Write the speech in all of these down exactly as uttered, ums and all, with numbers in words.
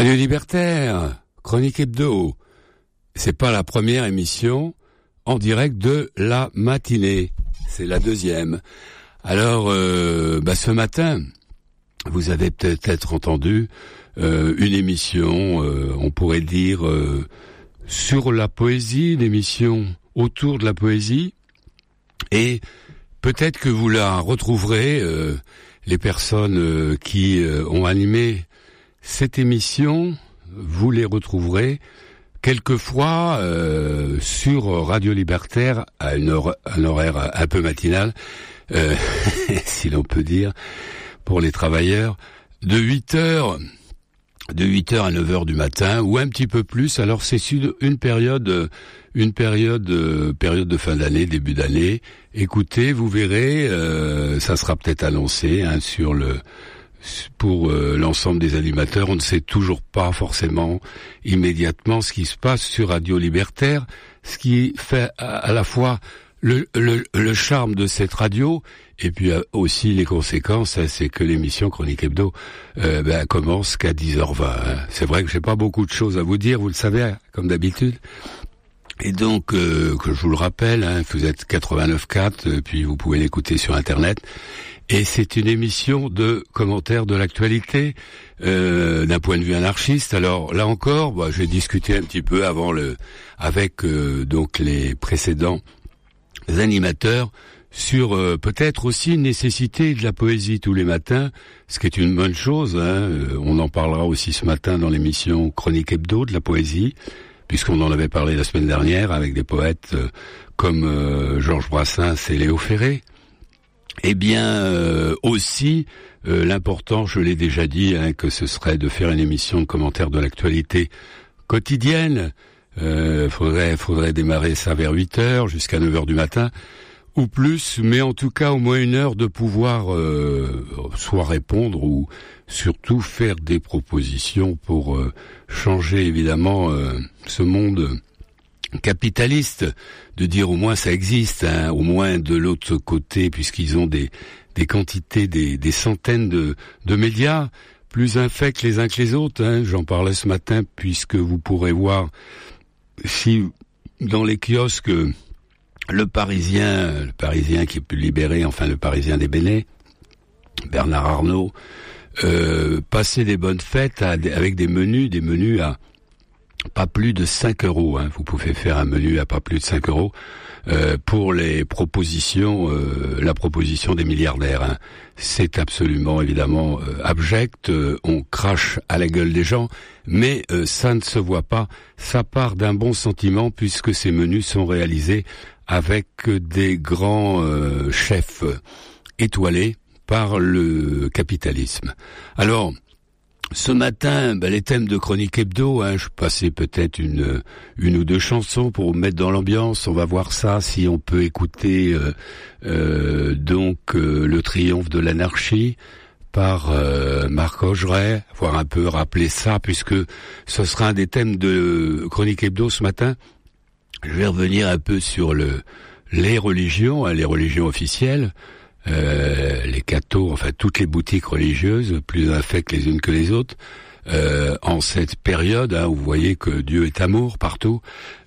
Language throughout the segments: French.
Radio Libertaire, Chronique Hebdo. C'est pas la première émission en direct de la matinée. C'est la deuxième. Alors, euh, bah, ce matin, vous avez peut-être entendu euh, une émission, euh, on pourrait dire, euh, sur la poésie, une émission autour de la poésie. Et peut-être que vous la retrouverez, euh, les personnes euh, qui euh, ont animé cette émission, vous les retrouverez quelquefois euh, sur Radio Libertaire à une heure, un horaire un peu matinal, euh, si l'on peut dire, pour les travailleurs, de huit heures, de huit heures à neuf heures du matin, ou un petit peu plus. Alors c'est une période, une période, euh, période de fin d'année, début d'année. Écoutez, vous verrez, euh, ça sera peut-être annoncé hein, sur le. Pour euh, l'ensemble des animateurs, on ne sait toujours pas forcément immédiatement ce qui se passe sur Radio Libertaire, ce qui fait à, à la fois le, le, le charme de cette radio et puis euh, aussi les conséquences, hein, c'est que l'émission Chronique Hebdo euh, ben, commence qu'à dix heures vingt. Hein. C'est vrai que j'ai pas beaucoup de choses à vous dire, vous le savez, hein, comme d'habitude. Et donc, euh, que je vous le rappelle, hein, vous êtes quatre-vingt-neuf quatre, euh, puis vous pouvez l'écouter sur Internet. Et c'est une émission de commentaires de l'actualité, euh, d'un point de vue anarchiste. Alors là encore, bah, j'ai discuté un petit peu avant le, avec euh, donc les précédents animateurs sur euh, peut-être aussi une nécessité de la poésie tous les matins, ce qui est une bonne chose. Hein. Euh, on en parlera aussi ce matin dans l'émission Chronique Hebdo de la poésie, puisqu'on en avait parlé la semaine dernière avec des poètes euh, comme euh, Georges Brassens et Léo Ferré. Eh bien, euh, aussi, euh, l'important, je l'ai déjà dit, hein, que ce serait de faire une émission de commentaires de l'actualité quotidienne. Euh, faudrait, faudrait démarrer ça vers huit heures jusqu'à neuf heures du matin, ou plus, mais en tout cas au moins une heure de pouvoir euh, soit répondre ou surtout faire des propositions pour euh, changer évidemment euh, ce monde capitaliste, de dire au moins ça existe, hein, au moins de l'autre côté, puisqu'ils ont des des quantités, des, des centaines de, de médias, plus infects les uns que les autres. Hein. J'en parlais ce matin, puisque vous pourrez voir si dans les kiosques le Parisien, le Parisien qui est plus libéré, enfin le Parisien des Bénets, Bernard Arnault, euh, passer des bonnes fêtes à, avec des menus, des menus à pas plus de cinq euros, hein. Vous pouvez faire un menu à pas plus de cinq euros euh, pour les propositions, euh, la proposition des milliardaires. Hein. C'est absolument évidemment euh, abject. Euh, on crache à la gueule des gens, mais euh, ça ne se voit pas. Ça part d'un bon sentiment puisque ces menus sont réalisés avec des grands euh, chefs étoilés par le capitalisme. Alors. Ce matin, ben, les thèmes de Chronique Hebdo, hein, je passais peut-être une une ou deux chansons pour vous mettre dans l'ambiance. On va voir ça, si on peut écouter euh, euh, donc euh, le triomphe de l'anarchie par euh, Marc Augeret, voir un peu rappeler ça, puisque ce sera un des thèmes de Chronique Hebdo ce matin. Je vais revenir un peu sur le les religions, hein, les religions officielles. Euh, les cathos, enfin toutes les boutiques religieuses, plus infectes les unes que les autres, euh, en cette période, hein, où vous voyez que Dieu est amour partout,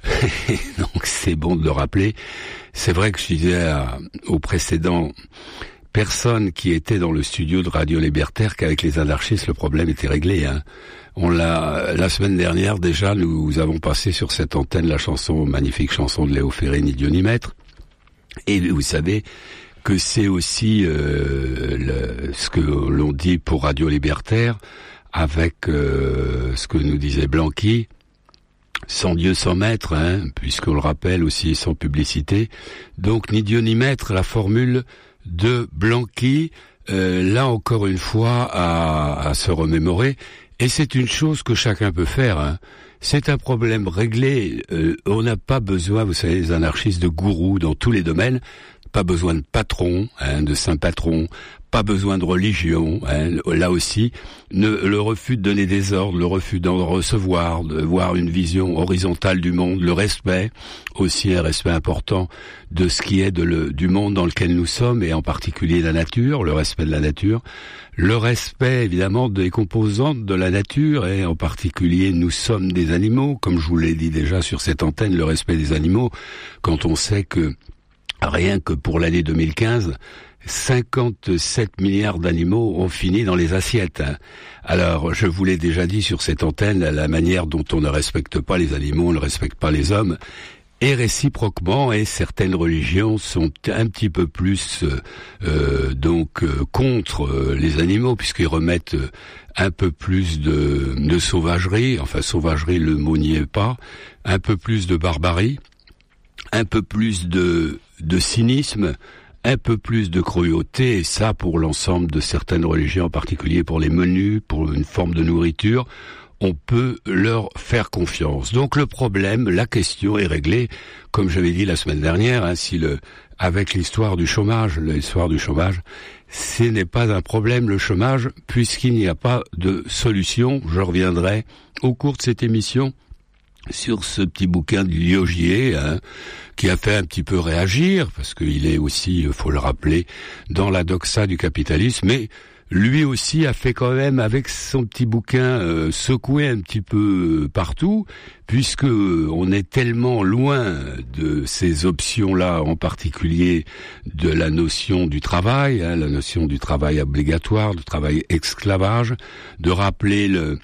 donc c'est bon de le rappeler. C'est vrai que je disais à, aux précédents personnes qui étaient dans le studio de Radio Libertaire qu'avec les anarchistes le problème était réglé. Hein. On l'a la semaine dernière déjà, nous avons passé sur cette antenne la chanson, magnifique chanson de Léo Ferré, Ni Dieu ni Maître, et vous savez que c'est aussi euh, le, ce que l'on dit pour Radio Libertaire, avec euh, ce que nous disait Blanqui, sans Dieu, sans maître, hein, puisqu'on le rappelle aussi, sans publicité. Donc, ni Dieu ni maître, la formule de Blanqui, euh, là encore une fois, à, à se remémorer. Et c'est une chose que chacun peut faire, hein. C'est un problème réglé. Euh, on n'a pas besoin, vous savez, les anarchistes, de gourous dans tous les domaines. pas besoin de patron, hein, de saint patron, pas besoin de religion, hein, là aussi, ne, le refus de donner des ordres, le refus d'en recevoir, de voir une vision horizontale du monde, le respect, aussi un respect important de ce qui est de le, du monde dans lequel nous sommes, et en particulier la nature, le respect de la nature, le respect évidemment des composantes de la nature, et en particulier nous sommes des animaux, comme je vous l'ai dit déjà sur cette antenne, le respect des animaux, quand on sait que rien que pour l'année deux mille quinze, cinquante-sept milliards d'animaux ont fini dans les assiettes. Hein. Alors, je vous l'ai déjà dit sur cette antenne, la manière dont on ne respecte pas les animaux, on ne respecte pas les hommes, et réciproquement, et certaines religions sont un petit peu plus euh, euh, donc euh, contre euh, les animaux, puisqu'ils remettent euh, un peu plus de, de sauvagerie, enfin sauvagerie, le mot n'y est pas, un peu plus de barbarie, un peu plus de, de cynisme, un peu plus de cruauté, et ça pour l'ensemble de certaines religions, en particulier pour les menus, pour une forme de nourriture, on peut leur faire confiance. Donc le problème, la question est réglée, comme j'avais dit la semaine dernière, hein, si le, avec l'histoire du chômage, l'histoire du chômage, ce n'est pas un problème le chômage, puisqu'il n'y a pas de solution. Je reviendrai au cours de cette émission sur ce petit bouquin de Liogier, hein, qui a fait un petit peu réagir, parce qu'il est aussi, il faut le rappeler, dans la doxa du capitalisme, mais lui aussi a fait quand même, avec son petit bouquin, euh, secouer un petit peu partout, puisque on est tellement loin de ces options-là, en particulier de la notion du travail, hein, la notion du travail obligatoire, du travail esclavage, de rappeler le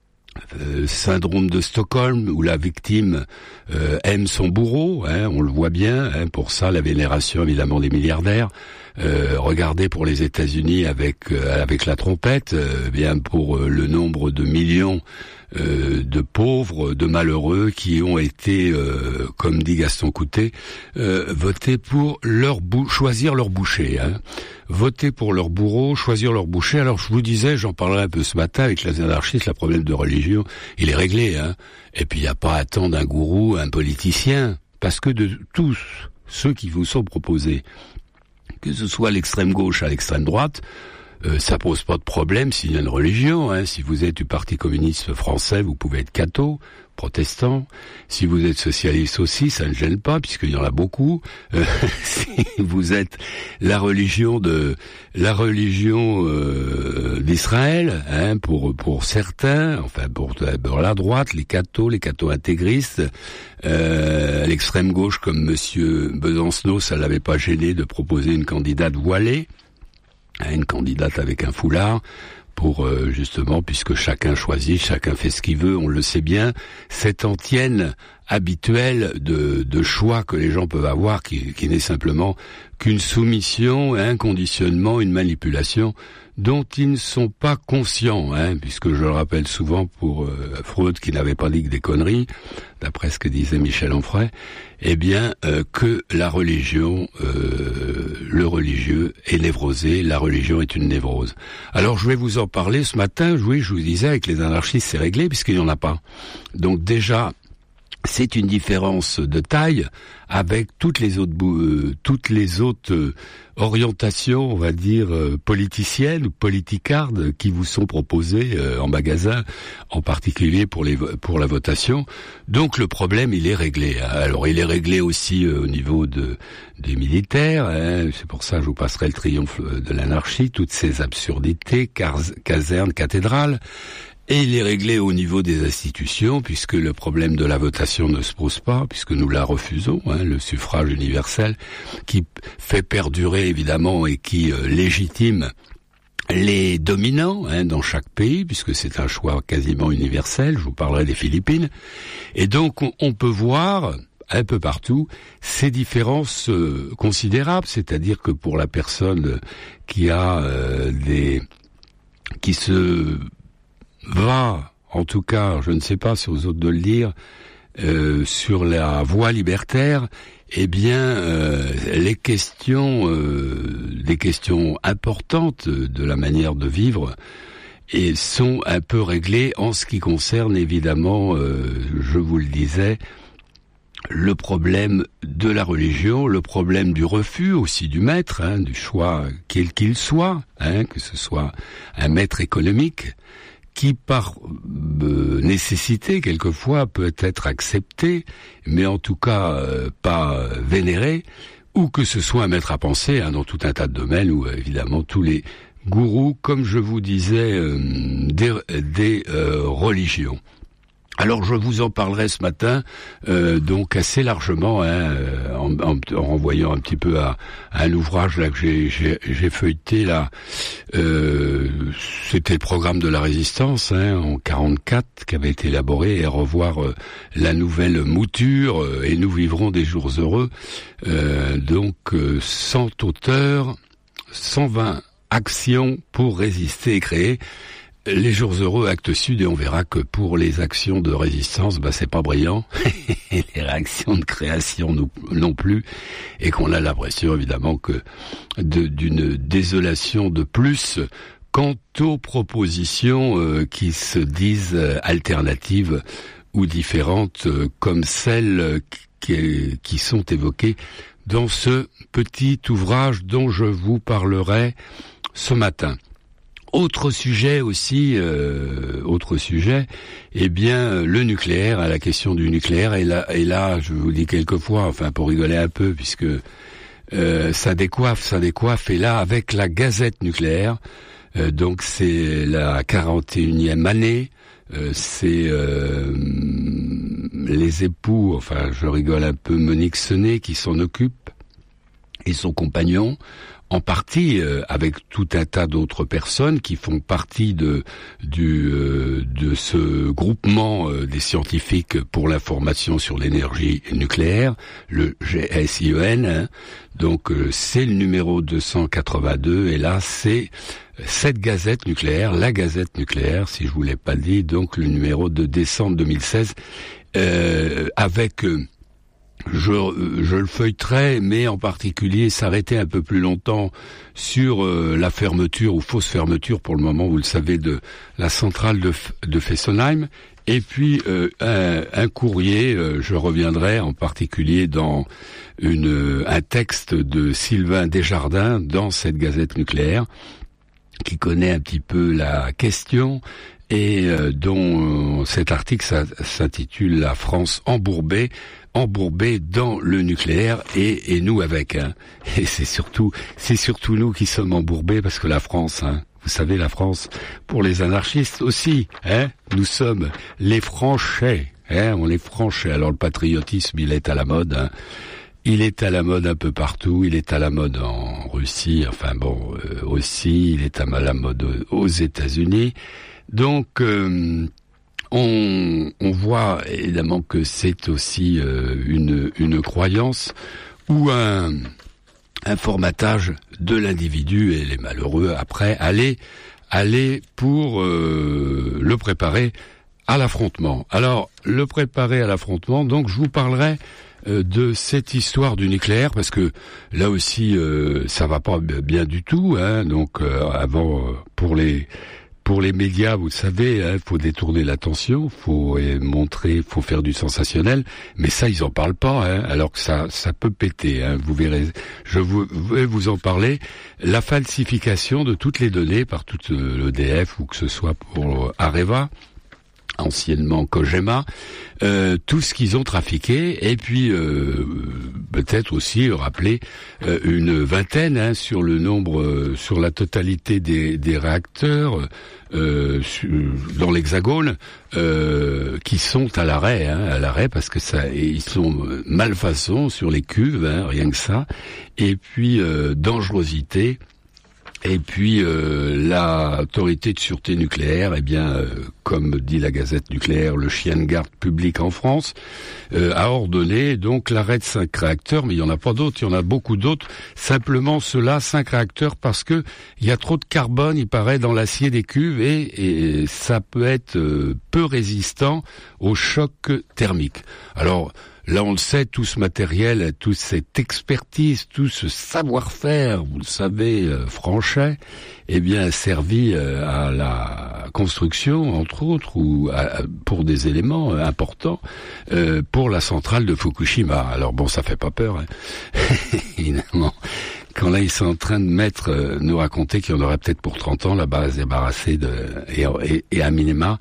Euh, syndrome de Stockholm, où la victime euh, aime son bourreau, hein, on le voit bien, hein, pour ça la vénération évidemment des milliardaires. Euh, regardez pour les États-Unis avec euh, avec la trompette, euh, bien pour euh, le nombre de millions euh, de pauvres, de malheureux qui ont été, euh, comme dit Gaston Coutet, euh, votés pour leur bou- choisir leur boucher. Hein. Voter pour leur bourreau, choisir leur boucher. Alors je vous disais, j'en parlerai un peu ce matin avec les anarchistes, le problème de religion, il est réglé. Hein. Et puis il n'y a pas à attendre un gourou, un politicien, parce que de tous ceux qui vous sont proposés, que ce soit l'extrême gauche à l'extrême droite, euh, ça pose pas de problème s'il y a une religion. Hein. Si vous êtes du Parti communiste français, vous pouvez être catho, protestant. Si vous êtes socialiste aussi, ça ne gêne pas, puisqu'il y en a beaucoup. Euh, si vous êtes la religion de la religion euh, d'Israël, hein, pour pour certains, enfin pour, pour la droite, les cathos, les cathos intégristes, euh, l'extrême gauche comme Monsieur Besancenot, ça l'avait pas gêné de proposer une candidate voilée, une candidate avec un foulard, pour euh, justement, puisque chacun choisit, chacun fait ce qu'il veut, on le sait bien, cette antienne habituelle de, de choix que les gens peuvent avoir, qui, qui n'est simplement qu'une soumission, un conditionnement, une manipulation dont ils ne sont pas conscients, hein, puisque je le rappelle souvent pour euh, Freud, qui n'avait pas dit que des conneries, d'après ce que disait Michel Onfray, eh bien euh, que la religion, euh, le religieux est névrosé, la religion est une névrose. Alors je vais vous en parler ce matin. Oui, je vous disais, avec les anarchistes c'est réglé, puisqu'il n'y en a pas. Donc déjà, c'est une différence de taille avec toutes les autres euh, toutes les autres euh, orientations, on va dire euh, politiciennes ou politicardes qui vous sont proposées euh, en magasin, en particulier pour les pour la votation. Donc le problème il est réglé. Hein. Alors il est réglé aussi euh, au niveau de des militaires. Hein. C'est pour ça que je vous passerai le triomphe de l'anarchie, toutes ces absurdités, cas- casernes, cathédrales. Et il est réglé au niveau des institutions, puisque le problème de la votation ne se pose pas, puisque nous la refusons, hein, le suffrage universel, qui fait perdurer évidemment et qui euh, légitime les dominants, hein, dans chaque pays, puisque c'est un choix quasiment universel. Je vous parlerai des Philippines. Et donc on, on peut voir un peu partout ces différences euh, considérables, c'est-à-dire que pour la personne qui a euh, des qui se va, en tout cas, je ne sais pas si aux autres de le dire, euh, sur la voie libertaire, eh bien, euh, les questions, euh, les questions importantes de la manière de vivre, et sont un peu réglées en ce qui concerne, évidemment, euh, je vous le disais, le problème de la religion, le problème du refus aussi du maître, hein, du choix quel qu'il soit, hein, que ce soit un maître économique, qui par euh, nécessité quelquefois peut être accepté, mais en tout cas euh, pas vénéré, ou que ce soit un maître à penser, hein, dans tout un tas de domaines où euh, évidemment tous les gourous, comme je vous disais, euh, des, des euh, religions. Alors je vous en parlerai ce matin, euh, donc assez largement, hein, en, en, en renvoyant un petit peu à, à un ouvrage là que j'ai, j'ai, j'ai feuilleté là. Euh, c'était le programme de la résistance, hein, en quarante-quatre, qui avait été élaboré, et revoir euh, la nouvelle mouture, euh, et nous vivrons des jours heureux. Euh, donc euh, cent auteurs, cent vingt actions pour résister et créer. Les jours heureux, acte sud, et on verra que pour les actions de résistance, bah c'est pas brillant, et les réactions de création non, non plus, et qu'on a l'impression évidemment que de, d'une désolation de plus quant aux propositions euh, qui se disent euh, alternatives ou différentes, euh, comme celles qui, qui sont évoquées dans ce petit ouvrage dont je vous parlerai ce matin. Autre sujet aussi, euh, autre sujet, eh bien le nucléaire, la question du nucléaire. Et là, et là, je vous dis quelquefois, enfin pour rigoler un peu, puisque euh, ça décoiffe, ça décoiffe. Et là, avec la Gazette nucléaire, euh, donc c'est la quarante et unième année. Euh, c'est euh, les époux, enfin je rigole un peu, Monique Senet qui s'en occupe, et son compagnon. En partie euh, avec tout un tas d'autres personnes qui font partie de du euh, de ce groupement euh, des scientifiques pour l'information sur l'énergie nucléaire, le G S I E N. Hein. Donc euh, c'est le numéro deux cent quatre-vingt-deux, et là c'est cette Gazette nucléaire, la Gazette nucléaire, si je vous l'ai pas dit, donc le numéro de décembre deux mille seize, euh, avec euh, Je, je le feuilleterai, mais en particulier s'arrêter un peu plus longtemps sur euh, la fermeture ou fausse fermeture, pour le moment, vous le savez, de la centrale de, de Fessenheim. Et puis euh, un, un courrier, euh, je reviendrai en particulier dans une, un texte de Sylvain Desjardins dans cette Gazette nucléaire, qui connaît un petit peu la question, et euh, dont euh, cet article s'intitule « La France embourbée ». Embourbé dans le nucléaire, et, et nous avec, hein. Et c'est surtout, c'est surtout nous qui sommes embourbés, parce que la France, hein, vous savez, la France, pour les anarchistes aussi, hein, nous sommes les Franchais, hein, on est Franchais. Alors le patriotisme, il est à la mode, hein. Il est à la mode un peu partout, il est à la mode en Russie, enfin bon, euh, aussi, il est à la mode aux États-Unis. Donc, euh, On, on voit évidemment que c'est aussi euh, une, une croyance ou un, un formatage de l'individu, et les malheureux après aller, aller pour euh, le préparer à l'affrontement. Alors, le préparer à l'affrontement, donc je vous parlerai euh, de cette histoire du nucléaire, parce que là aussi euh, ça va pas bien du tout, hein, donc euh, avant, euh, pour les... Pour les médias, vous le savez, il hein, faut détourner l'attention, faut euh, montrer, faut faire du sensationnel, mais ça ils en parlent pas, hein, alors que ça, ça peut péter. Hein, vous verrez, je vous, vais vous en parler. La falsification de toutes les données par toute l'E D F, ou que ce soit pour Areva, anciennement Cogema, euh, tout ce qu'ils ont trafiqué, et puis euh, peut-être aussi rappeler euh, une vingtaine hein, sur le nombre, euh, sur la totalité des, des réacteurs euh, dans l'Hexagone euh, qui sont à l'arrêt, hein, à l'arrêt parce que ça, ils sont malfaçons sur les cuves, hein, rien que ça, et puis euh, dangerosité. Et puis euh, l'autorité de sûreté nucléaire, eh bien, euh, comme dit la Gazette nucléaire, le chien de garde public en France, euh, a ordonné donc l'arrêt de cinq réacteurs, mais il y en a pas d'autres, il y en a beaucoup d'autres. Simplement ceux-là, cinq réacteurs, parce que il y a trop de carbone, il paraît, dans l'acier des cuves, et, et ça peut être euh, peu résistant au choc thermique. Alors là on le sait, tout ce matériel, toute cette expertise, tout ce savoir-faire, vous le savez, euh, français, eh bien, a servi euh, à la construction, entre autres, ou à, pour des éléments euh, importants, euh, pour la centrale de Fukushima. Alors bon, ça fait pas peur, hein. Évidemment. Quand là, ils sont en train de mettre, euh, nous raconter qu'il y en aurait peut-être pour trente ans là-bas, se débarrasser de, et, et, et à minima,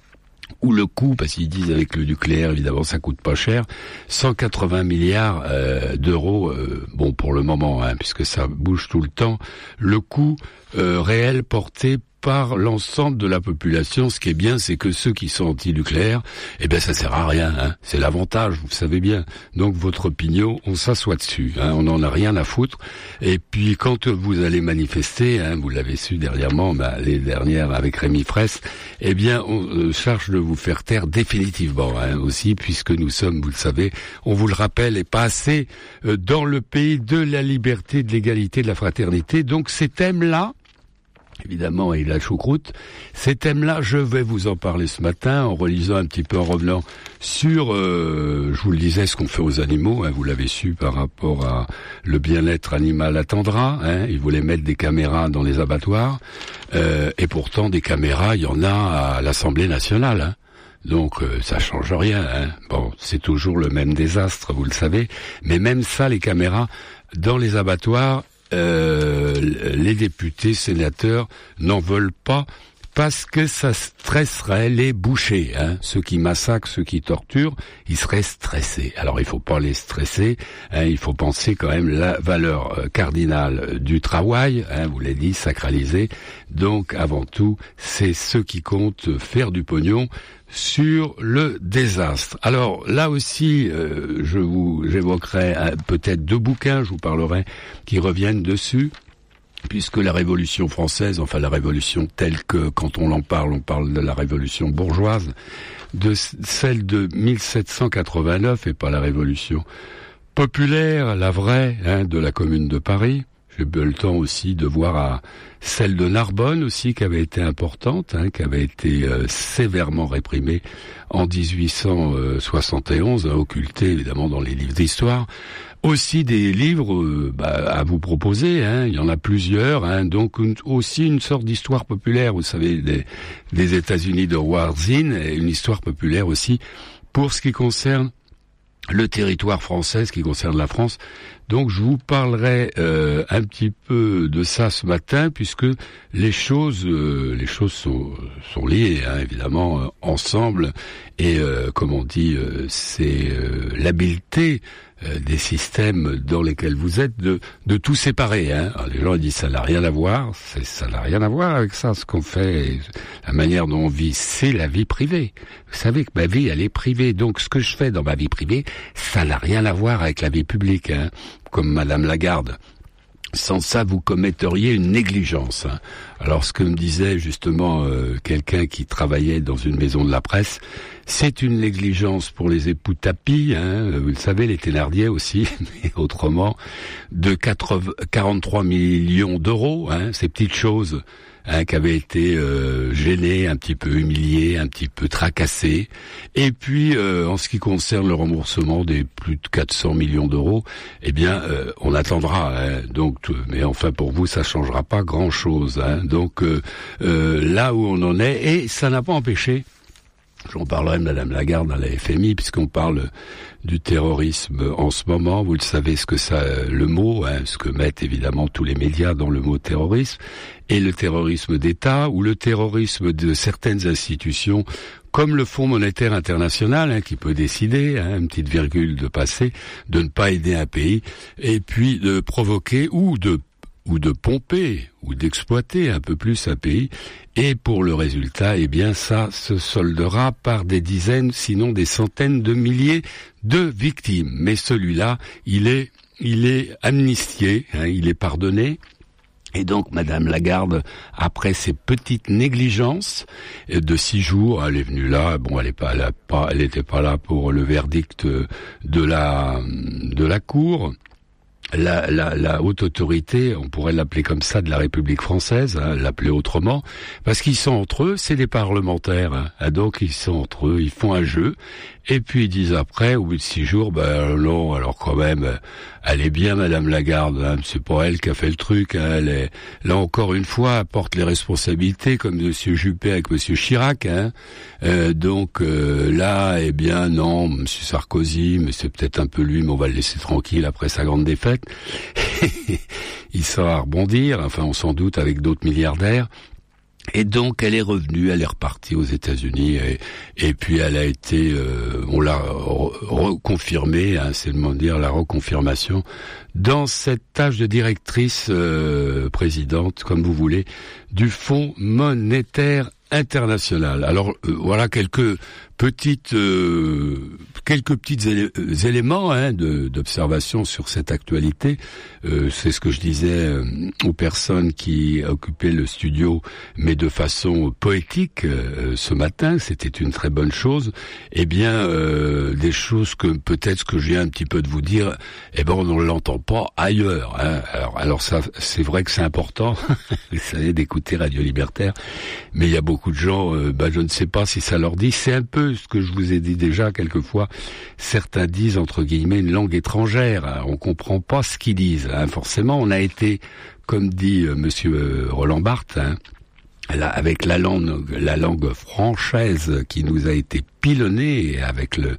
ou le coût, parce qu'ils disent avec le nucléaire, évidemment, ça coûte pas cher, cent quatre-vingts milliards euh, d'euros, euh, bon, pour le moment, hein, puisque ça bouge tout le temps, le coût euh, réel porté par l'ensemble de la population. Ce qui est bien, c'est que ceux qui sont anti-nucléaires, eh ben ça sert à rien, hein. C'est l'avantage, vous le savez bien. Donc votre opinion, on s'assoit dessus, hein. On n'en a rien à foutre. Et puis quand vous allez manifester, hein, vous l'avez su dernièrement, bah, les dernières avec Rémi Fraisse, eh bien on euh, cherche de vous faire taire définitivement, hein, aussi, puisque nous sommes, vous le savez, on vous le rappelle, et pas assez euh, dans le pays de la liberté, de l'égalité, de la fraternité. Donc ces thèmes-là, évidemment, et la choucroute. Ces thèmes-là, je vais vous en parler ce matin en relisant un petit peu, en revenant sur, euh, je vous le disais, ce qu'on fait aux animaux, hein, vous l'avez su par rapport à le bien-être animal attendra, hein, ils voulaient mettre des caméras dans les abattoirs, euh, et pourtant des caméras, il y en a à l'Assemblée nationale, hein. Donc euh, ça change rien, hein. Bon, c'est toujours le même désastre, vous le savez, mais même ça, les caméras dans les abattoirs, Euh, les députés, sénateurs n'en veulent pas parce que ça stresserait les bouchers, hein. Ceux qui massacrent, ceux qui torturent, ils seraient stressés. Alors il faut pas les stresser, hein, il faut penser quand même la valeur euh, cardinale du travail, hein, vous l'avez dit, sacralisé. Donc avant tout, c'est ceux qui comptent faire du pognon sur le désastre. Alors là aussi, euh, je vous j'évoquerai euh, peut-être deux bouquins, je vous parlerai, qui reviennent dessus, puisque la Révolution française, enfin la Révolution telle que, quand on en parle, on parle de la Révolution bourgeoise, de celle de mille sept cent quatre-vingt-neuf, et pas la Révolution populaire, la vraie, hein, de la Commune de Paris. J'ai eu le temps aussi de voir à celle de Narbonne aussi, qui avait été importante, hein, qui avait été euh, sévèrement réprimée en dix-huit cent soixante et onze, hein, occultée évidemment dans les livres d'histoire. Aussi des livres euh, bah, à vous proposer, hein, il y en a plusieurs, hein, donc une, aussi une sorte d'histoire populaire, vous savez, des, des États-Unis de Howard Zinn, et une histoire populaire aussi pour ce qui concerne le territoire français, ce qui concerne la France. Donc je vous parlerai euh, un petit peu de ça ce matin, puisque les choses, euh, les choses sont, sont liées, hein, évidemment, euh, ensemble. Et euh, comme on dit, euh, c'est euh, l'habileté euh, des systèmes dans lesquels vous êtes de, de tout séparer. Hein. Alors, les gens disent ça n'a rien à voir, c'est, ça n'a rien à voir avec ça. Ce qu'on fait, la manière dont on vit, c'est la vie privée. Vous savez que ma vie, elle est privée. Donc ce que je fais dans ma vie privée, ça n'a rien à voir avec la vie publique, hein. Comme Madame Lagarde. Sans ça, vous commetteriez une négligence, hein. Alors, ce que me disait justement euh, quelqu'un qui travaillait dans une maison de la presse, c'est une négligence pour les époux Tapie, hein, vous le savez, les Thénardier aussi, mais autrement, de quarante-trois millions d'euros, hein, ces petites choses, hein, qui avaient été euh, gênées, un petit peu humiliées, un petit peu tracassées. Et puis, euh, en ce qui concerne le remboursement des plus de quatre cents millions d'euros, eh bien, euh, on attendra. Hein, donc, mais enfin, pour vous, ça changera pas grand-chose. Hein, donc, euh, euh, là où on en est, et ça n'a pas empêché. J'en parlerai de Madame Lagarde à la F M I, puisqu'on parle du terrorisme en ce moment. Vous le savez ce que ça, le mot, hein, ce que mettent évidemment tous les médias dans le mot terrorisme, et le terrorisme d'État ou le terrorisme de certaines institutions, comme le Fonds monétaire international, hein, qui peut décider, hein, une petite virgule de passer, de ne pas aider un pays, et puis de provoquer ou de ou de pomper, ou d'exploiter un peu plus un pays, et pour le résultat, eh bien, ça se soldera par des dizaines, sinon des centaines de milliers de victimes. Mais celui-là, il est, il est amnistié, hein, il est pardonné. Et donc, Madame Lagarde, après ces petites négligences de six jours, elle est venue là. Bon, elle est pas, elle a pas, elle était pas là pour le verdict de la, de la cour. la, la, la haute autorité, on pourrait l'appeler comme ça, de la République française, hein, l'appeler autrement, parce qu'ils sont entre eux, c'est des parlementaires, hein, donc ils sont entre eux, ils font un jeu, et puis ils disent après, au bout de six jours, ben non, alors quand même, elle est bien Madame Lagarde, hein, c'est pas elle qui a fait le truc, hein, elle est, là encore une fois, elle porte les responsabilités, comme Monsieur Juppé avec Monsieur Chirac, hein, euh, donc euh, là, eh bien non, Monsieur Sarkozy, mais c'est peut-être un peu lui, mais on va le laisser tranquille après sa grande défaite. Il saura rebondir, enfin on s'en doute avec d'autres milliardaires. Et donc elle est revenue, elle est repartie aux États-Unis et, et puis elle a été, euh, on l'a reconfirmée, hein, c'est le mot de dire, la reconfirmation dans cette tâche de directrice euh, présidente, comme vous voulez, du Fonds monétaire international. Alors euh, voilà quelques petites euh, quelques petits élé- éléments hein, de, d'observation sur cette actualité. Euh, c'est ce que je disais euh, aux personnes qui occupaient le studio, mais de façon poétique euh, ce matin. C'était une très bonne chose. Eh bien, euh, des choses que peut-être ce que je viens un petit peu de vous dire, eh ben on ne l'entend pas ailleurs. Hein. Alors, alors ça, c'est vrai que c'est important, vous savez, d'écouter Radio Libertaire, mais il y a beaucoup de gens, euh, bah, je ne sais pas si ça leur dit. C'est un peu ce que je vous ai dit déjà quelquefois. Certains disent entre guillemets une langue étrangère. Hein. On comprend pas ce qu'ils disent. Hein. Forcément, on a été, comme dit euh, Monsieur Roland Barthes, hein, là, avec la langue, la langue française qui nous a été pilonnée avec le.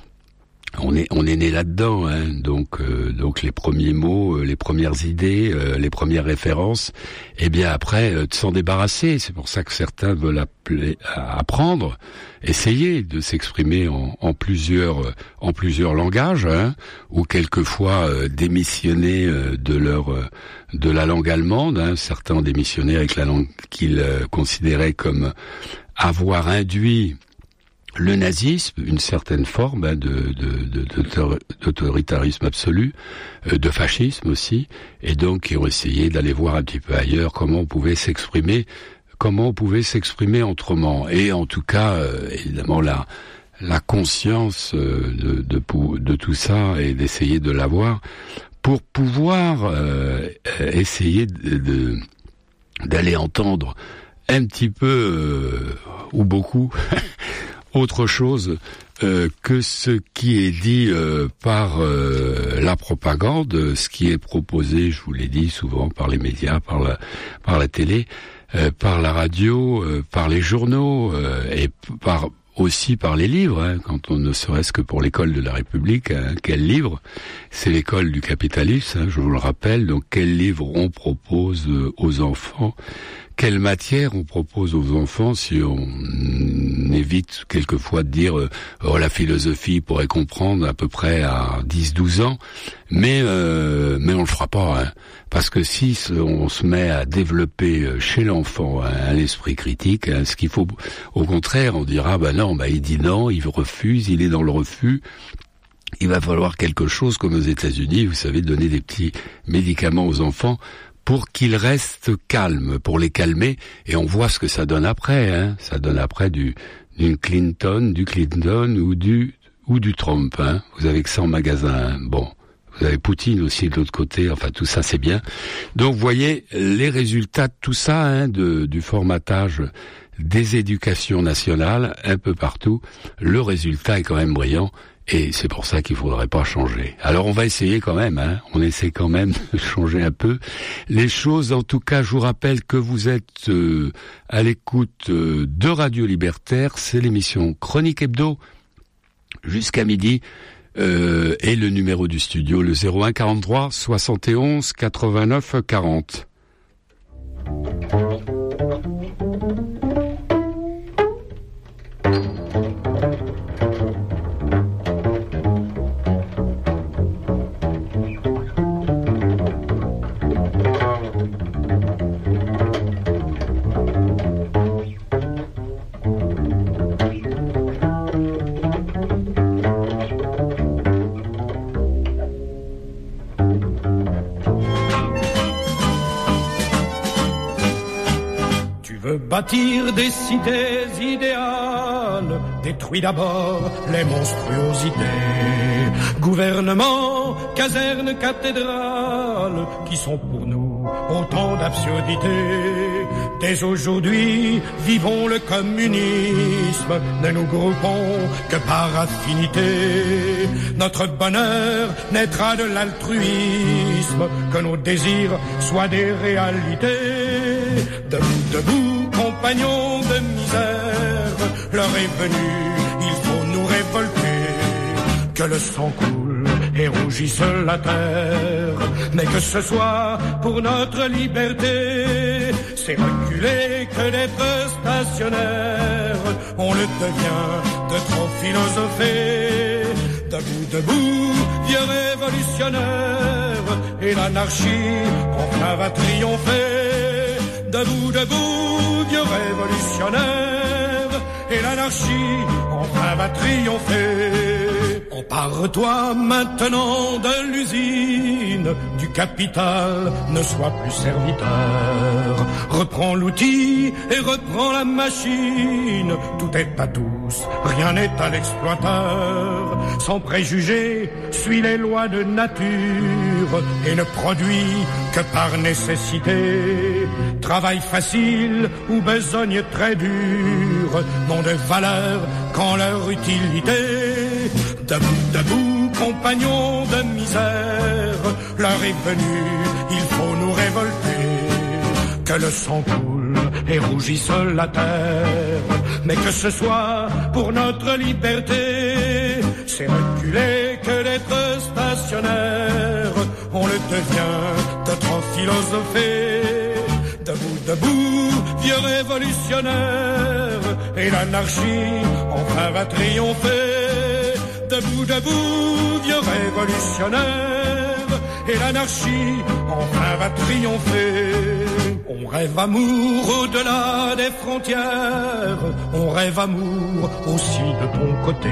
On est on est né là-dedans, hein, donc euh, donc les premiers mots, euh, les premières idées, euh, les premières références, et bien après euh, de s'en débarrasser. C'est pour ça que certains veulent appeler, apprendre, essayer de s'exprimer en, en plusieurs euh, en plusieurs langages, hein, ou quelquefois euh, démissionner euh, de leur euh, de la langue allemande. Hein. Certains ont démissionné avec la langue qu'ils euh, considéraient comme avoir induit le nazisme, une certaine forme hein, de, de, de, de, d'autoritarisme absolu, euh, de fascisme aussi, et donc ils ont essayé d'aller voir un petit peu ailleurs comment on pouvait s'exprimer, comment on pouvait s'exprimer autrement. Et en tout cas, euh, évidemment, la, la conscience euh, de, de, de tout ça et d'essayer de l'avoir pour pouvoir euh, essayer de, de, d'aller entendre un petit peu euh, ou beaucoup autre chose euh, que ce qui est dit euh, par euh, la propagande, ce qui est proposé, je vous l'ai dit souvent, par les médias, par la, par la télé, euh, par la radio, euh, par les journaux euh, et par aussi par les livres, hein, quand on ne serait-ce que pour l'école de la République. Hein, quel livre? C'est l'école du capitalisme, hein, je vous le rappelle. Donc quel livre on propose aux enfants? Quelle matière on propose aux enfants si on évite quelquefois de dire euh, oh, la philosophie pourrait comprendre à peu près à dix douze ans, mais euh, mais on le fera pas, hein, parce que si on se met à développer chez l'enfant hein, un esprit critique, hein, ce qu'il faut, au contraire, on dira bah non, bah il dit non, il refuse, il est dans le refus. Il va falloir quelque chose comme aux États-Unis, vous savez, donner des petits médicaments aux enfants pour qu'ils restent calmes, pour les calmer, et on voit ce que ça donne après, hein. Ça donne après du, d'une Clinton, du Clinton ou du, ou du Trump, hein. Vous avez que ça en magasin, hein. Bon. Vous avez Poutine aussi de l'autre côté, enfin tout ça c'est bien. Donc vous voyez les résultats de tout ça, hein, de, du formatage des éducations nationales, un peu partout, le résultat est quand même brillant. Et c'est pour ça qu'il faudrait pas changer. Alors on va essayer quand même, hein. On essaie quand même de changer un peu les choses. En tout cas, je vous rappelle que vous êtes euh, à l'écoute euh, de Radio Libertaire. C'est l'émission Chronique Hebdo jusqu'à midi. Euh, et le numéro du studio, le zéro un quarante-trois soixante et onze quatre-vingt-neuf quarante. Bâtir des cités idéales, détruit d'abord les monstruosités. Gouvernement, caserne, cathédrale, qui sont pour nous autant d'absurdités. Dès aujourd'hui, vivons le communisme, ne nous groupons que par affinité. Notre bonheur naîtra de l'altruisme, que nos désirs soient des réalités. Debout, debout, compagnons de misère, l'heure est venue, il faut nous révolter. Que le sang coule et rougisse la terre, mais que ce soit pour notre liberté. C'est reculer que d'être stationnaire, on le devient de trop philosopher. Debout, debout, vieux révolutionnaire, et l'anarchie enfin va triompher. Debout, debout, vieux révolutionnaire, et l'anarchie enfin va triompher. Empare-toi maintenant de l'usine, du capital, ne sois plus serviteur. Reprends l'outil et reprends la machine, tout est à tous, rien n'est à l'exploiteur. Sans préjugés, suis les lois de nature et ne produis que par nécessité. Travail facile ou besogne très dure n'ont de valeur qu'en leur utilité. Debout, debout, compagnons de misère, l'heure est venue, il faut nous révolter. Que le sang coule et rougisse la terre, mais que ce soit pour notre liberté. C'est reculer que d'être stationnaire, on le devient de trop philosopher. Debout, debout, vieux révolutionnaire, et l'anarchie enfin va triompher. Debout, debout, vieux révolutionnaire, et l'anarchie enfin va triompher. On rêve amour au-delà des frontières, on rêve amour aussi de ton côté.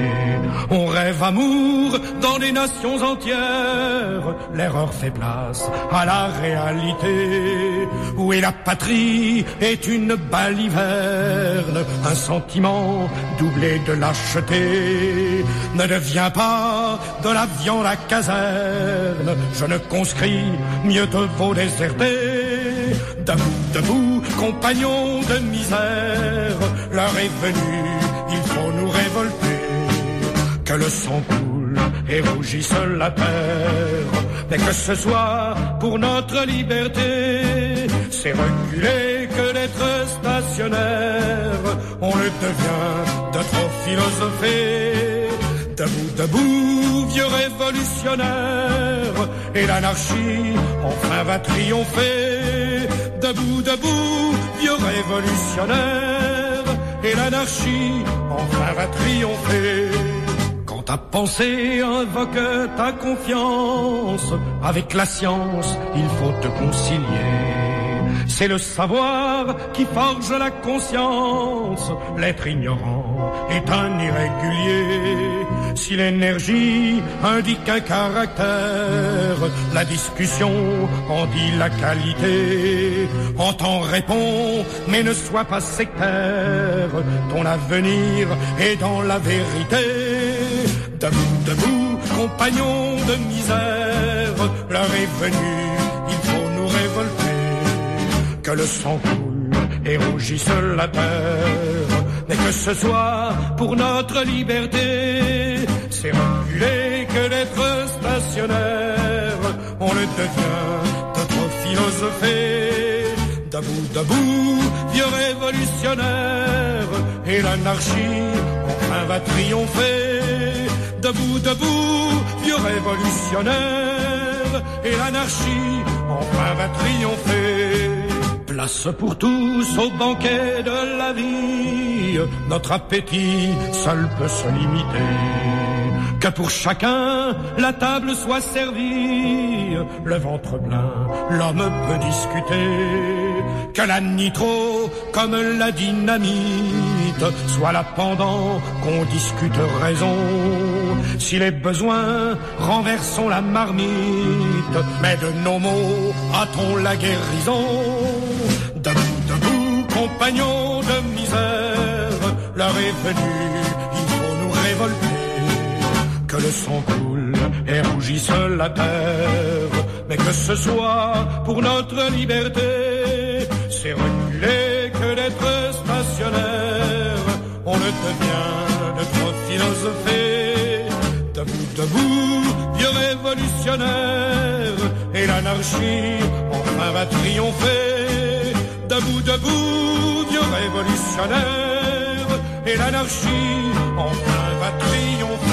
On rêve amour dans des nations entières, l'erreur fait place à la réalité. Où est la patrie est une baliverne, un sentiment doublé de lâcheté. Ne deviens pas de la viande à caserne, jeune conscrit, mieux te vaut déserter. Debout, debout, compagnons de misère, l'heure est venue, il faut nous révolter. Que le sang coule et rougisse la terre, mais que ce soit pour notre liberté. C'est reculer que d'être stationnaire, on le devient de trop philosopher. Debout, debout, vieux révolutionnaire, et l'anarchie enfin va triompher. Debout, debout, vieux révolutionnaire, et l'anarchie enfin va triompher. Quand ta pensée invoque ta confiance, avec la science, il faut te concilier. C'est le savoir qui forge la conscience. L'être ignorant est un irrégulier. Si l'énergie indique un caractère, la discussion en dit la qualité. Entends, réponds, mais ne sois pas sectaire. Ton avenir est dans la vérité. Debout, debout, compagnons de misère, l'heure est venue, il faut nous révolter. Que le sang coule et rougisse la terre, mais que ce soit pour notre liberté. C'est reculer que d'être stationnaire, on le devient de trop philosopher. Debout, debout, vieux révolutionnaire, et l'anarchie enfin va triompher. Debout, debout, vieux révolutionnaire, et l'anarchie enfin va triompher. Place pour tous au banquet de la vie, notre appétit seul peut se limiter. Que pour chacun la table soit servie, le ventre plein, l'homme peut discuter. Que la nitro, comme la dynamite, soit là pendant qu'on discute raison. Si les besoins, renversons la marmite, mais de nos mots hâtons la guérison. Debout, debout, compagnons de misère, l'heure est venue, il faut nous révolter. Que le sang coule et rougisse la terre, mais que ce soit pour notre liberté. C'est reculer que d'être stationnaire, on ne devient de trop philosopher. Debout, debout, vieux révolutionnaire, et l'anarchie enfin va triompher. Debout, debout, vieux révolutionnaire, et l'anarchie enfin va triompher.